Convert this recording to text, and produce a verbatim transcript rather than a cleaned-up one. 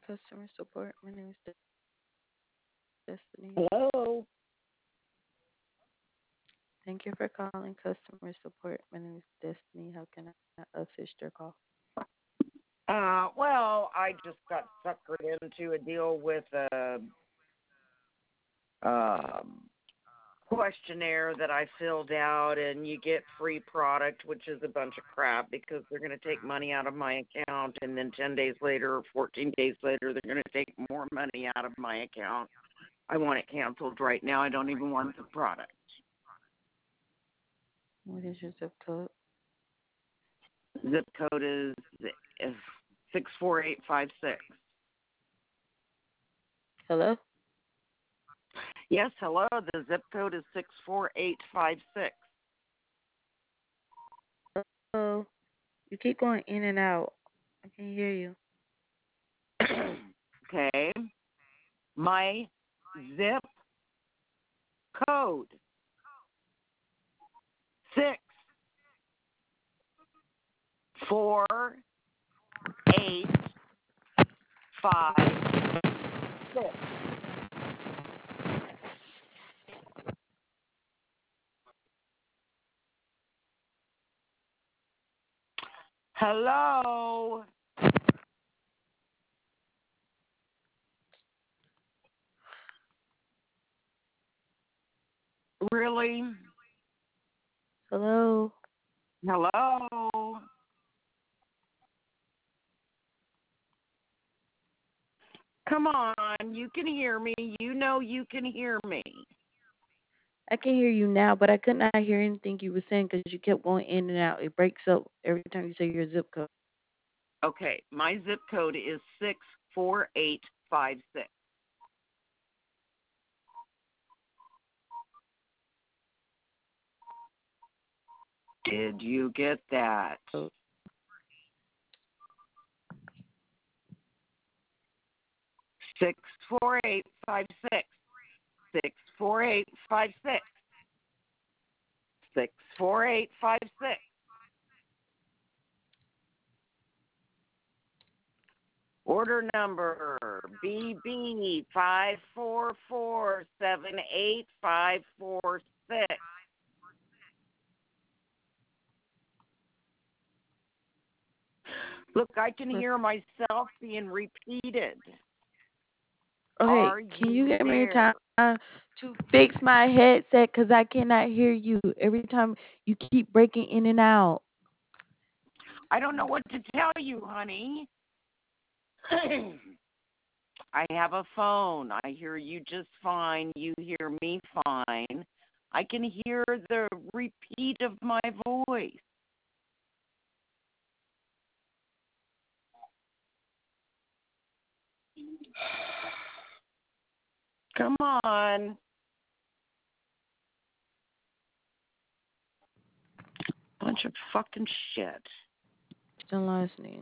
customer support. My name is Destiny. Hello. Thank you for calling customer support. My name is Destiny. How can I assist your call? Uh, well, I just got suckered into a deal with a um, questionnaire that I filled out, and you get free product, which is a bunch of crap because they're going to take money out of my account, and then ten days later or fourteen days later, they're going to take more money out of my account. I want it canceled right now. I don't even want the product. What is your zip code? Zip code is six four eight five six. Hello? Yes, hello. The zip code is six four eight five six. Hello? You keep going in and out. I can hear you. Okay. My zip code six four eight five six. Hello. Really? Hello? Hello. Come on, you can hear me. You know you can hear me. I can hear you now, but I could not hear anything you were saying because you kept going in and out. It breaks up every time you say your zip code. Okay, my zip code is six four eight five six. Did you get that? Six four eight five six. Six four eight five six. Six four eight five six. Order number B B five four four seven eight five four six. Look, I can hear myself being repeated. Okay, Are can you you get me there? time to fix my headset? Because I cannot hear you. Every time you keep breaking in and out. I don't know what to tell you, honey. I have a phone. I hear you just fine. You hear me fine. I can hear the repeat of my voice. Come on. Bunch of fucking shit. The last name.